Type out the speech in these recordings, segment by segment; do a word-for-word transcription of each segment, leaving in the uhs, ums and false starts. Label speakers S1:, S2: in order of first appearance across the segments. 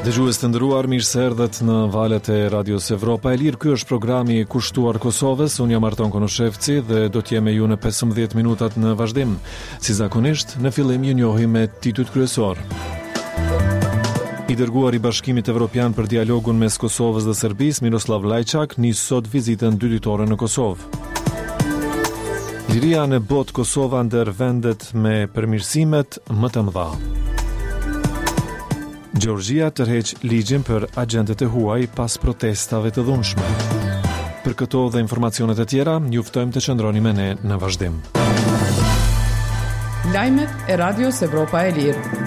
S1: Dëgjues të nderuar, mirë se erdhët në valët e Radios Evropa e Lirë. Ky është programi i kushtuar Kosovës. Unë jam Arton Konoshevci dhe do të jem me ju në pesëmbëdhjetë minutat në vazhdim. Si zakonisht, në fillim ju njohim me titujt kryesor. I dërguar i Bashkimit Evropian për dialogun mes Kosovës dhe Serbisë, Miroslav Lajçak, nis sot vizitën dy ditore në Kosovë. Liria në botë, Kosova ndër vendet me përmirësimet më të mëdha. Gjeorgjia tërheq ligjin për agentët e huaj pas protestave të dhunshme. Për këto dhe informacionet e tjera, ju ftojmë të qëndroni me ne në vazhdim.
S2: Lajmet e Radios Evropa e Lirë.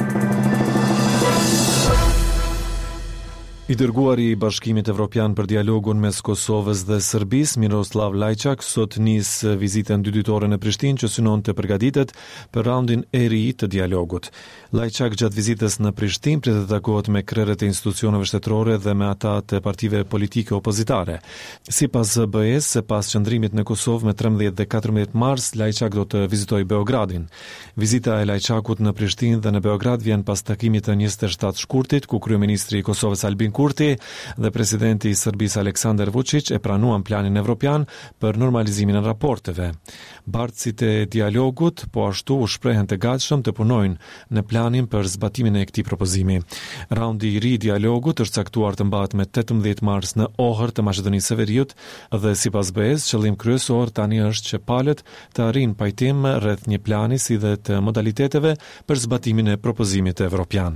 S1: I dërguari i Bashkimit Evropian për dialogun mes Kosovës dhe Serbisë, Miroslav Lajçak, sot nis vizitën dy ditore në Prishtinë që synon të përgatitet për raundin e ri të dialogut. Lajçak gjatë vizitës në Prishtinë pritet të takohet me krerët e institucioneve shtetërore dhe me ata të partive politike opozitare. Sipas zë bë es, pas qëndrimit në Kosovë me trembëdhjetë dhe katërmbëdhjetë mars, Lajçak do të vizitojë Beogradin. Vizita e Lajçakut në Prishtinë dhe në Beograd vjen pas takimit të njëzet e shtatë shkurtit, ku kryeministri i Kosovës Albin Kurti dhe presidenti i Serbisë Aleksandar Vučić e pranuan planin evropian për normalizimin e raporteve. Bartësit e dialogut po ashtu u shprehen të gatshëm të punojnë në planin për zbatimin e këtij propozimi. Raundi i ri i dialogut është caktuar të mbahet me tetëmbëdhjetë mars në Ohër të Maqedonisë së Veriut dhe sipas bë es, qëllim kryesor tani është që palët të arrijnë pajtim rreth një plani si dhe të modaliteteve për zbatimin e propozimit evropian.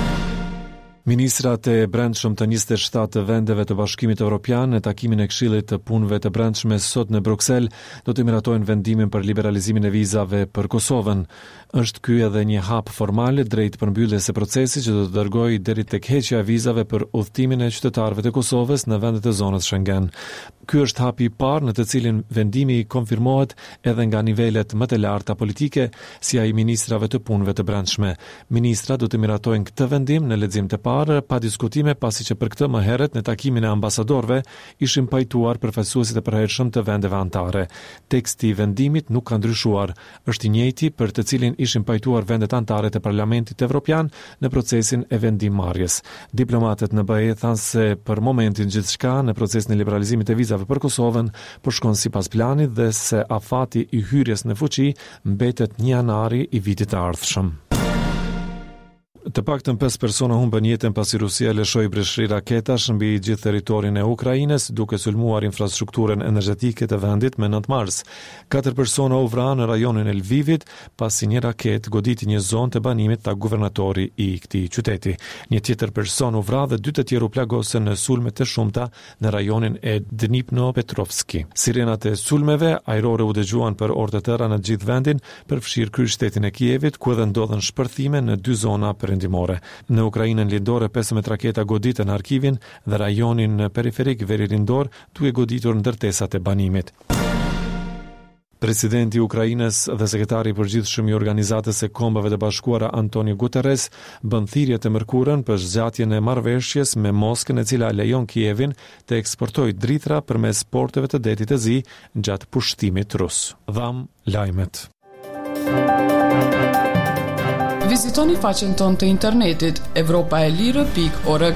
S1: Ministrat e brendshëm të njëzet e shtatë vendeve të Bashkimit Evropian në takimin e Këshillit të Punëve të Brendshme sot në Bruksel do të miratojnë vendimin për liberalizimin e vizave për Kosovën. Është ky edhe një hap formal drejt përmbylljes së procesit që do të dërgojë deri tek heqja e vizave për udhëtimin e qytetarëve të Kosovës në vendet e zonës Schengen. Ky është hapi i parë në të cilin vendimi konfirmohet edhe nga nivelet më të larta politike, si ai ministrave të punëve të brendshme. Ministrat do të miratojnë këtë vendim në lexim të parë pa diskutime, pasi që për këtë më herët në takimin e ambasadorëve ishin pajtuar përfaqësuesit e përhershëm të vendeve anëtare. Teksti i vendimit nuk ka ndryshuar, është i njëjti për të cilin ishin pajtuar vendet anëtare të Parlamentit Evropian në procesin e vendimmarrjes. Diplomatët në B E thanë se për momentin gjithçka në procesin e liberalizimit të vizave për Kosovën po shkon sipas planit dhe se afati i hyrjes në fuqi mbetet një janari i vitit të ardhshëm. Të paktën pesë persona humbën jetën pasi Rusia lëshoi breshri raketash mbi gjithë territorin e Ukrainës, duke sulmuar infrastrukturën energjetike të vendit me nëntë mars. Katër persona u vranë në rajonin e Lvivit pasi një raketë goditi një zonë të banimit ta guvernatori i këtij qyteti. Një tjetër person u vra dhe dy të tjerë u plagosën në sulme të shumta në rajonin e Dnipropetrovski. Sirenat e sulmeve ajrore u dëgjuan për orë të tëra në gjithë vendin, përfshirë kryeqytetin e Kievit, ku edhe ndodhen shpërthime në dy zona për perëndimore. Në Ukrainën lindore pesëmbëdhjetë raketa goditën Harkivin dhe rajonin periferik Veririndor, duke goditur ndërtesat e banimit. Presidenti i Ukrainës dhe sekretari i përgjithshëm i Organizatës së Kombeve të Bashkuara Antonio Guterres bën thirrje të mërkurën për zgjatjen e marrëveshjes me Moskën, e cila lejon Kievin të eksportojë dritra përmes porteve të detit të zi gjatë pushtimit rus. Dham lajmet.
S2: Vizitoni faqen tonë të internetit evropaelire pikë org.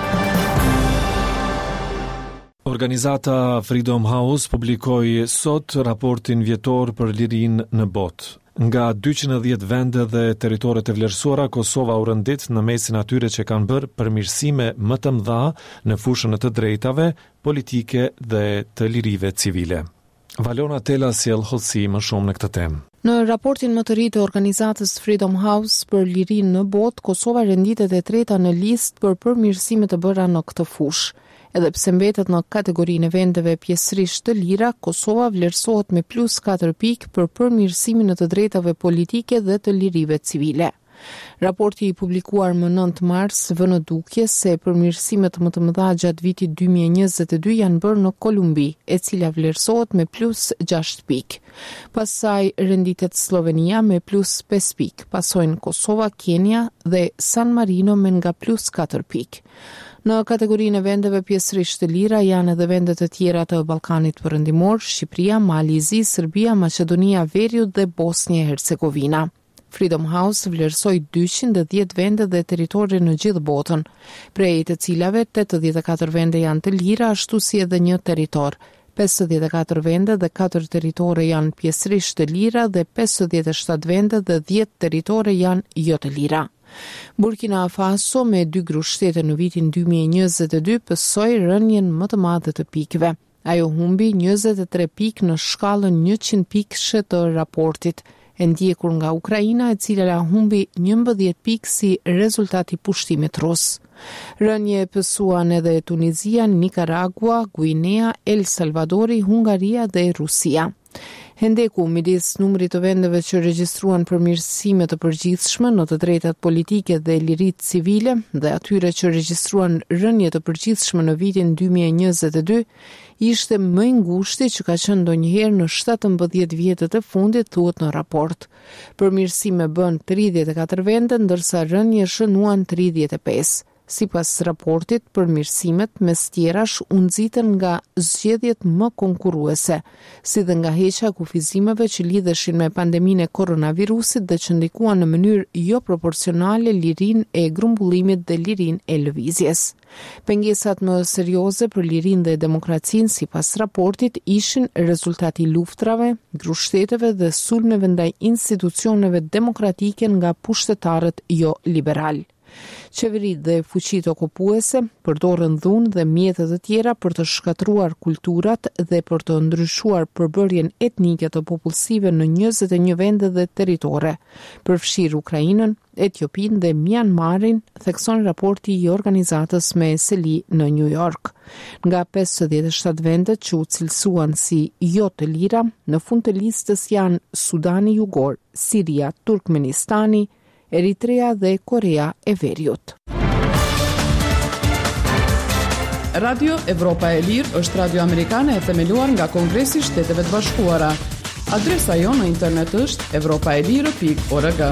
S1: Organizata Freedom House publikoi sot raportin vjetor për lirinë në botë. Nga dyqind e dhjetë vende dhe territore të vlerësuara, Kosova u rëndit në mesin atyre që kanë bërë përmirësime më të mëdha në fushën e të drejtave politike dhe të lirive civile. Valona Tela sjell hollësi më shumë në këtë temë.
S3: Në raportin më të ri të organizatës Freedom House për lirinë në botë, Kosova renditet e treta në listë për përmirësime të bëra në këtë fushë. Edhe pse mbetet në kategorinë e vendeve pjesërisht të lira, Kosova vlerësohet me plus katër pikë për përmirësimin e të drejtave politike dhe të lirive civile. Raporti i publikuar më nëntë mars vë në dukje se përmirësimet më të mëdha gjatë vitit dy mijë e njëzet e dy janë bërë në Kolumbi, e cila vlerësohet me plus gjashtë pikë. Pastaj renditet Slovenia me plus pesë pikë, pasojnë Kosova, Kenia dhe San Marino me nga plus katër pikë. Në kategorinë e vendeve pjesërisht të lira janë edhe vendet e tjera të Ballkanit Perëndimor, Shqipëria, Mali i Zi, Serbia, Maqedonia e Veriut dhe Bosnia e Hercegovina. Freedom House vlerësoi dyqind e dhjetë vende dhe territore në gjithë botën, prej të cilave tetëdhjetë e katër vende janë të lira, ashtu si edhe një territor. pesëdhjetë e katër vende dhe katër territore janë pjesërisht të lira dhe pesëdhjetë e shtatë vende dhe dhjetë territore janë jo të lira. Burkina Faso me dy grushtete në vitin dy mijë e njëzet e dy pësoi rënien më të madhe të pikëve. Ajo humbi njëzet e tre pikë në shkallën njëqind pikëshe të raportit, e ndjekur nga Ukraina, e cila humbi njëmbëdhjetë pikë si rezultat i pushtimit rus. Rënje pësuan edhe Tunizia, Nicaragua, Guinea, El Salvadori, Hungaria dhe Rusia. Hendeku midis numrit të vendeve që regjistruan përmirësime të përgjithshme në të drejtat politike dhe liritë civile dhe atyre që regjistruan rënje të përgjithshme në vitin dy mijë e njëzet e dy, ishte më i ngushti që ka qenë ndonjëherë në shtatëmbëdhjetë vjetët e fundit, thuhet në raport. Përmirësime bën tridhjetë e katër vende, ndërsa rënje shënuan tridhjetë e pesë. Sipas raportit, përmirësimet mes tjerash u nxitën nga zgjedhjet më konkurruese, si dhe nga heqja e kufizimeve që lidheshin me pandeminë e koronavirusit dhe që ndikuan në mënyrë jo proporcionale lirinë e grumbullimit dhe lirinë e lëvizjes. Pengesat më serioze për lirinë dhe demokracinë, sipas raportit, ishin rezultati luftrave, grushteteve dhe sulmeve ndaj institucioneve demokratike nga pushtetarët jo liberal. Qeveritë dhe fuqitë okupuese përdorën dhunë dhe mjete të tjera për të shkatruar kulturat dhe për të ndryshuar përbërjen etnike të popullsive në njëzet e një vende dhe territore, përfshirë Ukrainën, Etiopinë dhe Myanmarin, thekson raporti i organizatës me seli në New York. Nga pesëdhjetë e shtatë vendet që u cilësuan si jo të lira, në fund të listës janë Sudani Jugor, Siria, Turkmenistani, Eritrea dhe Korea e Veriut.
S2: Radio Evropa e Lirë është radio amerikane e themeluar nga Kongresi i Shteteve të Bashkuara. Adresa jonë në internet është evropaelire pikë org.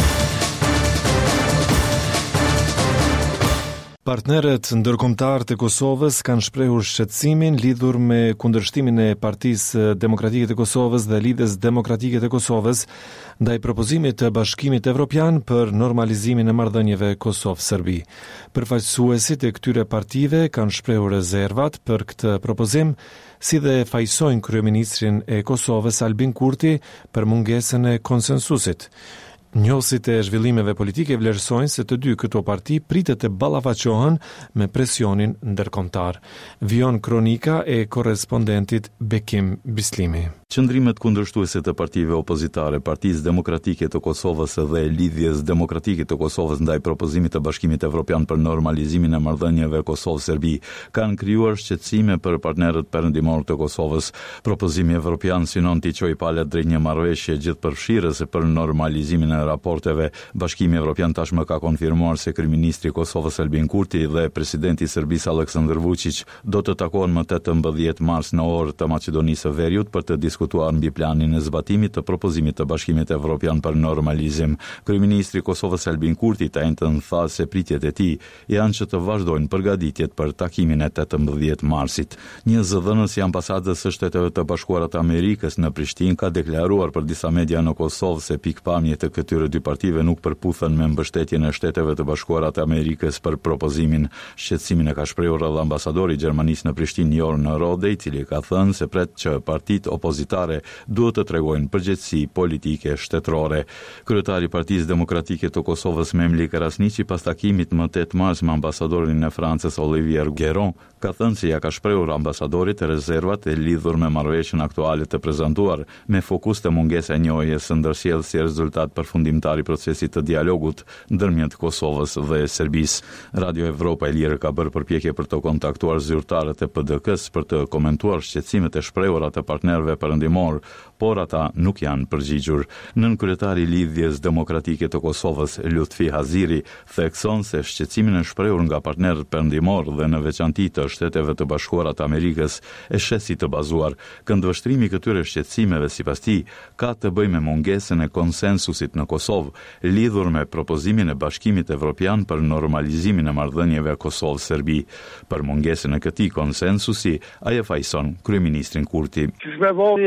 S1: Partnerët ndërkombëtar të Kosovës kanë shprehur shqetësimin lidhur me kundërshtimin e Partisë Demokratike të Kosovës dhe Lidhjes Demokratike të Kosovës ndaj propozimit të Bashkimit Evropian për normalizimin e marrëdhënieve Kosovë-Serbi. Përfaqësuesit e këtyre partive kanë shprehur rezervat për këtë propozim, si dhe fajsojnë kryeministrin e Kosovës Albin Kurti për mungesën e konsensusit. Njohësit e zhvillimeve politike vlerësojnë se të dy këto parti pritet të ballafaqohen me presionin ndërkombëtar. Vion kronika e korrespondentit Bekim Bislimi.
S4: Qëndrimet kundërshtuese të partive opozitare, Partisë Demokratike të Kosovës dhe Lidhjes Demokratike të Kosovës ndaj propozimit të Bashkimit Evropian për normalizimin e marrëdhënieve Kosovë-Serbi kanë krijuar shqetësime për partnerët perëndimor të Kosovës. Propozimi evropian synon t'i çojë palët drejt një marrëveshje gjithëpërfshirëse për normalizimin e raporteve. Bashkimi Evropian tashmë ka konfirmuar se kryeministri i Kosovës Albin Kurti dhe presidenti i Serbisë Aleksandar Vučić do të takohen më tetëmbëdhjetë mars në orë të Maqedonisë së Veriut për të diskutuar mbi planin e zbatimit të propozimit të Bashkimit Evropian për normalizim. Kryeministri i Kosovës Albin Kurti të njëjtën tha se pritjet e tij janë që të vazhdojnë përgatitjet për takimin e tetëmbëdhjetë marsit. Një zëdhënës i ambasadës së Shteteve të Bashkuara të Amerikës në Prishtinë ka deklaruar për disa media në Kosovë se pikpamjet e këtyre dy partive nuk përputhen me mbështetjen e Shteteve të Bashkuara të Amerikës për propozimin. Shqetësimin e ka shprehur edhe ambasadori i Gjermanisë në Prishtinë Jorn Rode, i cili ka thënë se pret që partitë opozitare duhet të tregojnë përgjegjësi politike shtetërore. Kryetari i Partisë Demokratike të Kosovës Memli Karasniqi pas takimit më tetë mars me ambasadorin e Francës Olivier Guéron ka thënë se ja ka shprehur ambasadorit rezervat e lidhur me marrëveshjen aktuale të prezantuar, me fokus të mungesa e njohjes së ndërsjellë si rezultat përfundimtar i procesit të dialogut ndërmjet Kosovës dhe Serbisë. Radio Evropa e Lirë ka bërë përpjekje për të kontaktuar zyrtarët e P D K-s për të komentuar shqetësimet e shprehura të partnerëve perëndimor, por ata nuk janë përgjigjur. Nën kryetari i Lidhjes Demokratike të Kosovës Lutfi Haziri thekson se shqetësimin e shprehur nga partnerët perëndimor dhe në veçanti të Shteteve të Bashkuara të Amerikës e sheh si të bazuar. Këndvështrimi i këtyre shqetësimeve sipas tij ka të bëjë me mungesën e konsensusit në Kosovë lidhur me propozimin e Bashkimit Evropian për normalizimin e marrëdhënieve Kosovë-Serbi. Për mungesën e këtij konsensusi, ai e fajson kryeministrin Kurti.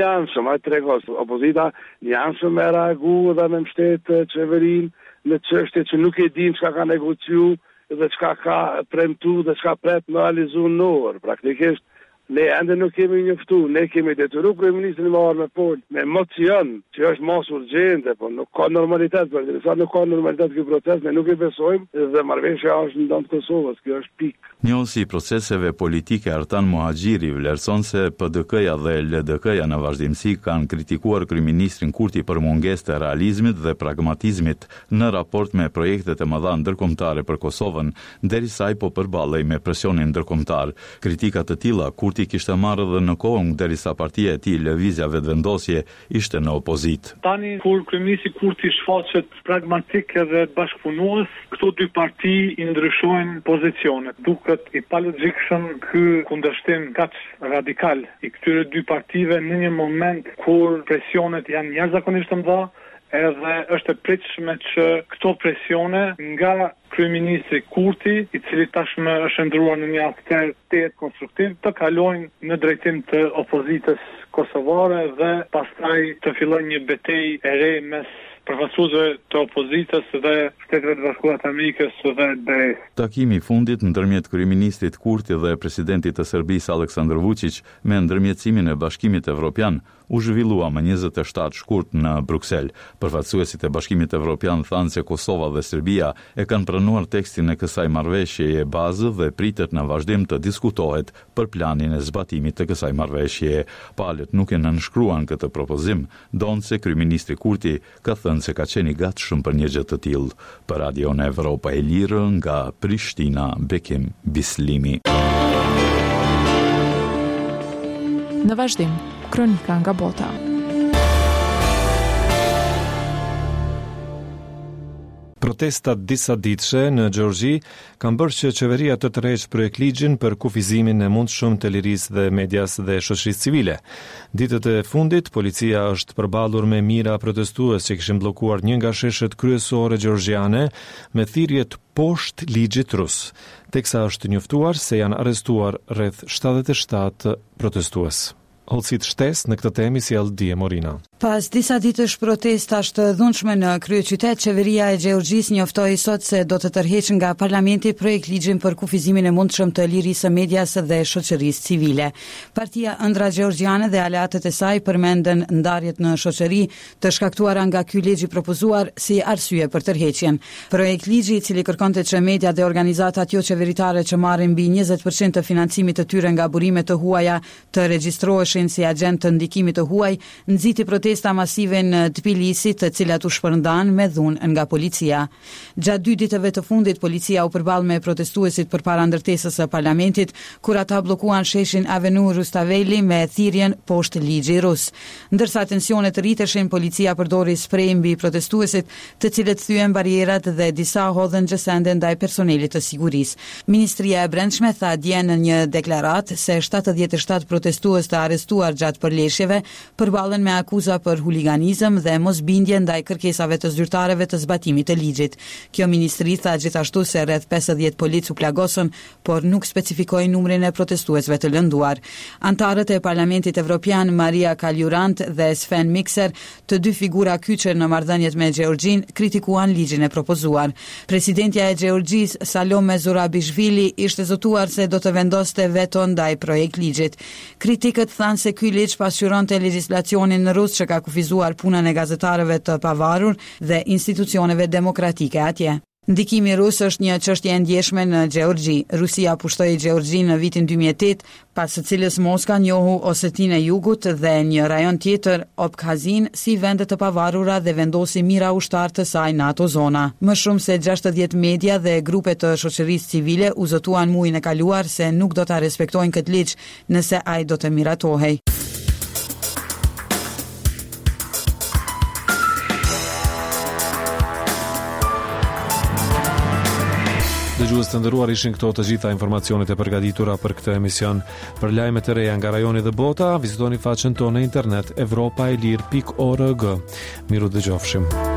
S5: jansëm, a tregos opozita jansëm me reagu dhe me mbështet qeverin në çështje që nuk e dim çka ka negociu dhe çka ka premtu dhe çka pret me realizu në orë. Praktikisht ne ende nuk kemi njoftu, ne kemi detyru kryeministrin me marrë me pol, me emocion, që është mas urgjente, po nuk ka normalitet, për dhe sa nuk ka normalitet kjo proces, ne nuk i besojmë dhe marrëveshja është në ndonë të Kosovës, kjo është pik.
S4: Njësi proceseve politike Artan Muhaxhiri vlerëson se P D K-ja dhe L D K-ja në vazhdimsi kanë kritikuar kryeministrin Kurti për mungesë të realizmit dhe pragmatizmit në raport me projektet e mëdha ndërkombëtare për Kosovën, derisa ai po përballej me presionin ndërkombëtar. Kritikat të tilla Kurti kishte marrë dhe në kohën derisa partia e tij Lëvizja Vetëvendosje ishte në opozit.
S6: Tani kur kryeministri Kurti shfaqet pragmatik edhe bashkëpunues, këto dy parti i ndryshojnë pozicionet. Duke i palogjikshëm ky kundërshtim kaq radikal i këtyre dy partive në një moment kur presionet janë jashtëzakonisht të mëdha, edhe është e pritshme që këto presione nga kryeministri Kurti, i cili tashmë është ndruar në një atmosferë të konstruktiv, të kalojnë në drejtim të opozitës kosovare dhe pastaj të fillojnë një betejë e re mes përfaqësuesve të opozitës dhe Shteteve të Bashkuara të Amerikës dhe D E S.
S4: Takimi i fundit ndërmjet kryeministrit Kurti dhe presidentit të Serbisë Aleksandar Vučić me ndërmjetësimin e Bashkimit Evropian u zhvillua më njëzet e shtatë shkurt në Bruksel. Përfaqësuesit e Bashkimit Evropian thanë se Kosova dhe Serbia e kanë pranuar tekstin e kësaj marrëveshjeje bazë dhe pritet në vazhdim të diskutohet për planin e zbatimit të kësaj marrëveshjeje. Palët nuk e nënshkruan këtë propozim, donë se kryeministri Kurti ka thënë se ka qenë i gatshëm për një gjë të tillë. Për Radion Evropa e Lirë nga Prishtina, Bekim Bislimi.
S3: Në vazhdim, kronika nga bota.
S1: Protestat disa ditëshe në Gjeorgji kanë bërë që qeveria të tërheqë projektligjin për kufizimin e mundshëm të lirisë dhe medias dhe shoqërisë civile. Ditët e fundit, policia është përballur me mijëra protestues që kishin bllokuar një nga sheshet kryesore gjeorgjiane me thirrje të poshtë ligjit rus, teksa është njoftuar se janë arrestuar rreth shtatëdhjetë e shtatë protestues. Holësit shtesë në këtë temë sjell Dije Morina.
S7: Pas disa ditësh protestash të dhunshme në kryeqytet, qeveria e Gjeorgjisë njoftoi sot se do të tërheqë nga parlamenti projekt ligjin për kufizimin e mundshëm të lirisë së medias dhe shoqërisë civile. Partia Ëndra Gjeorgjiane dhe aleatët e saj përmendën ndarjet në shoqëri të shkaktuara nga ky ligj i propozuar si arsye për tërheqjen. Projekt ligji, i cili kërkonte që media dhe organizatat jo qeveritare që marrin mbi njëzet përqind të financimit të tyre nga burime të huaja të regjistroheshin si agent të ndikimit të huaj, nxiti protesta masive në Tbilisi, të cilat u shpërndan me dhunë nga policia. Gjatë dy ditëve të fundit, policia u përball me protestuesit përpara ndërtesës së parlamentit, kur ata bllokuan sheshin Avenu Rustaveli me thirrjen poshtë ligji rus. Ndërsa tensionet rriteshin, policia përdori sprej mbi protestuesit, të cilët thyen barierat dhe disa hodhën gjësende ndaj personelit të sigurisë. Ministria e Brendshme tha dje në një deklaratë se shtatëdhjetë e shtatë protestues të arrestuar gjatë përleshjeve përballen me akuza për huliganizëm dhe mosbindje ndaj kërkesave të zyrtarëve të zbatimit të ligjit. Kjo ministri tha gjithashtu se rreth pesëdhjetë polic u plagosën, por nuk specifikoi numrin e protestuesve të lënduar. Antarët e Parlamentit Evropian Maria Kaljurant dhe Sven Mikser, të dy figura kyçe në marrëdhëniet me Gjeorgjin, kritikuan ligjin e propozuar. Presidentja e Gjeorgjisë, Salome Zurabishvili, ishte zotuar se do të vendoste veto ndaj projekt ligjit. Kritikët thanë se ky ligj pasqyronte legjislacionin rus që ka kufizuar punën e gazetarëve të pavarur dhe institucioneve demokratike atje. Ndikimi rus është një çështje e ndjeshme në Gjeorgji. Rusia pushtoi Gjeorgjin në vitin dy mijë e tetë, pas së cilës Moska njohu Osetinë e Jugut dhe një rajon tjetër, Abkhazin, si vende të pavarura dhe vendosi mira ushtar të saj në ato zona. Më shumë se gjashtëdhjetë media dhe grupe të shoqërisë civile u zotuan muajin e kaluar se nuk do ta respektojnë këtë ligj nëse ai do të miratohej.
S1: Dëgjues të nderuar, ishin këto të gjitha informacionet e përgatitura për këtë emision. Për lajme të reja nga rajoni dhe bota, vizitoni faqen tonë në internet evropaelir pikë org. Miru dëgjofshim.